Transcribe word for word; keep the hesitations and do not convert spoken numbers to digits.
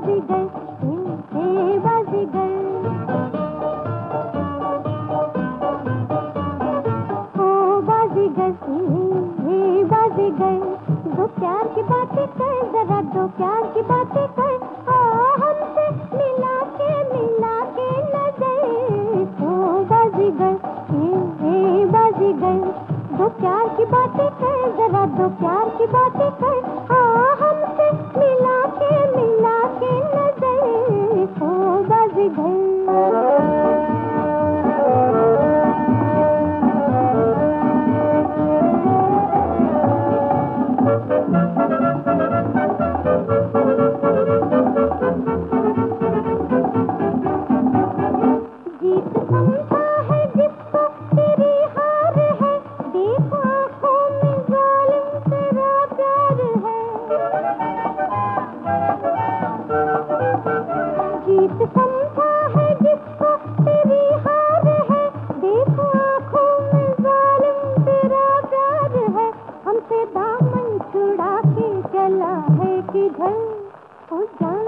बाजीगर, हे बाजीगर, हो बाजीगर, हे बाजीगर, दो प्यार की बातें कर, जरा दो प्यार की बातें कर, आ हमसे मिला के मिला के नजर, हो बाजीगर, हे बाजीगर, दो प्यार की बातें कर, जरा दो प्यार की बातें कर, आ हमसे मिला के मिला के नजर, हो बाजीगर। जीत समझा है जिसको तेरी हार है, देखो आँखों में जालिम तेरा प्यार है। जीत समझा है जिसको तेरी हार है, देखो आँखों में जालिम तेरा प्यार है। हमसे दामन छुड़ा के चला है किधर, ओ जान